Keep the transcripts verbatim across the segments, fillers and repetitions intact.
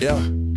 Yeah.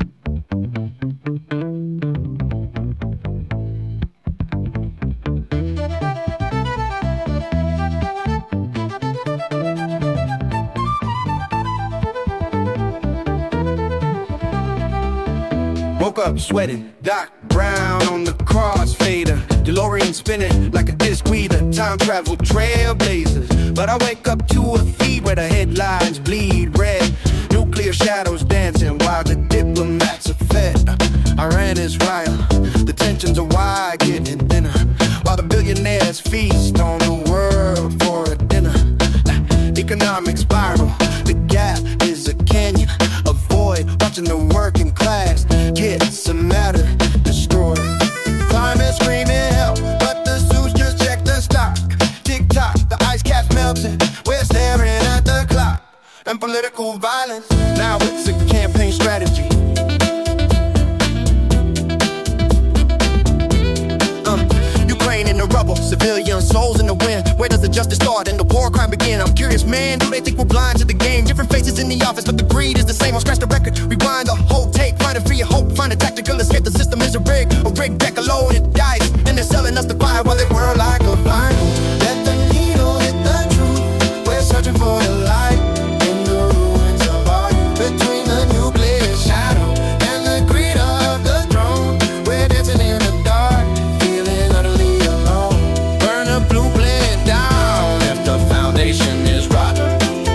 Woke up sweating, Doc Brown on the crossfader, DeLorean spinning like a disc weeder, time travel trailblazers. But I wake up to a feed where the headlines bleed red, nuclear shadows dancing while the diplomats are fed. Iran is riot, the tensions are wide, getting thinner, while the billionaires feast on the world for a dinner. Economic spiral, the gap is a canyon. Avoid watching the working class get some matter destroyed. Climate screaming help, but the suits just check the stock. Tick tock, the ice cap's melting. We're staring at the clock. And political violence, now it's a campaign strategy. Ukraine in the rubble, civilian souls in the wind. Where does the justice start and the war crime begin? I'm curious, man, do they think we're blind to the game? Different faces in the office, but the greed is the same. I'll scratch the record, rewind the whole tape. Find a free hope, find a tactical escape. The system is a rig, a rig deck, a loaded dice. And they're selling us the fire while they whirl like a vinyl. Let the needle hit the truth. We're searching for the light in the ruins of our youth. Between the nuclear shadow and the greed of the throne, we're dancing in the dark, feeling utterly alone. Burn a blue blade down if the foundation is rotten.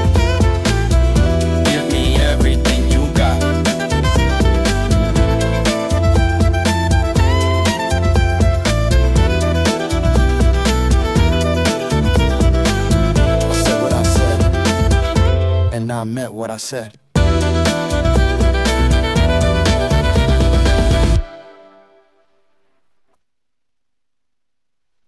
Give me everything you got. I said what I said, and I meant what I said.